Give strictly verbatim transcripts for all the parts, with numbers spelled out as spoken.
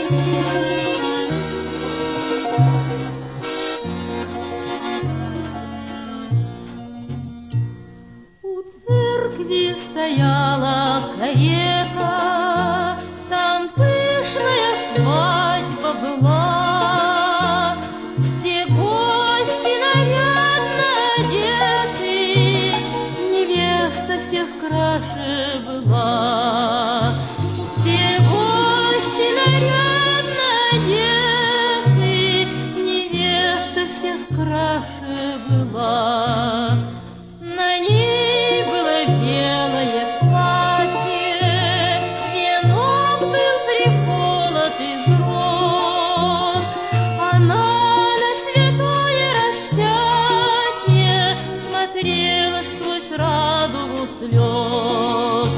Стояла карета, там пышная свадьба была. Все гости нарядно одеты, невеста всех краше была. Все гости нарядно одеты, невеста всех краше была. На ней было белое платье, венок был приколот из роз. Она на святое распятие смотрела сквозь радугу слез.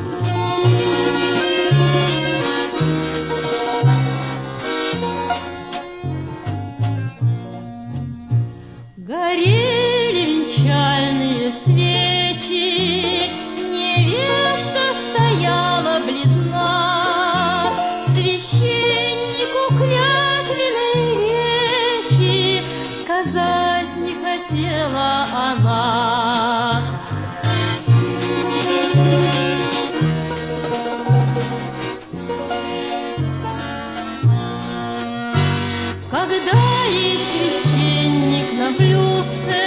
Горели венчальные свечи, невеста стояла бледна. Священнику клятвенной речи сказать не хотела она. Когда ей священник на блюдце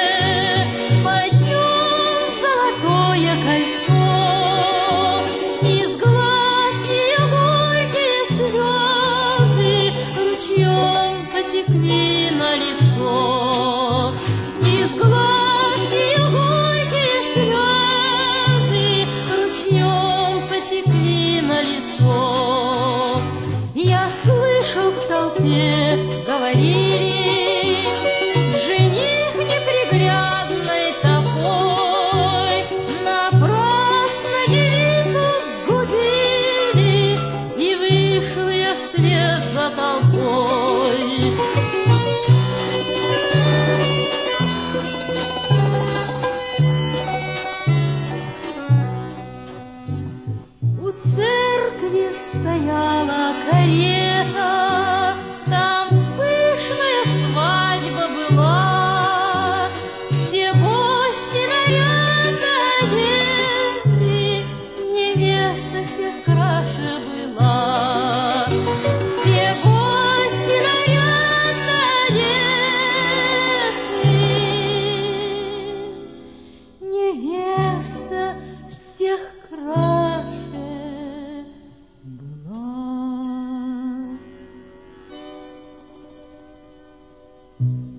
поднес золотое кольцо, из глаз ее горькие слезы ручьем потекли на лицо. Из глаз ее горькие слезы ручьем потекли на лицо. Я слышал в толпе, говорили, жених неприглядный такой, напрасно девицу сгубили, и вышел я вслед за толпой. У церкви стояла карета, там пышная свадьба была. Все гости нарядно одеты, невеста всех краше была. Все гости нарядно одеты, невеста всех краше была.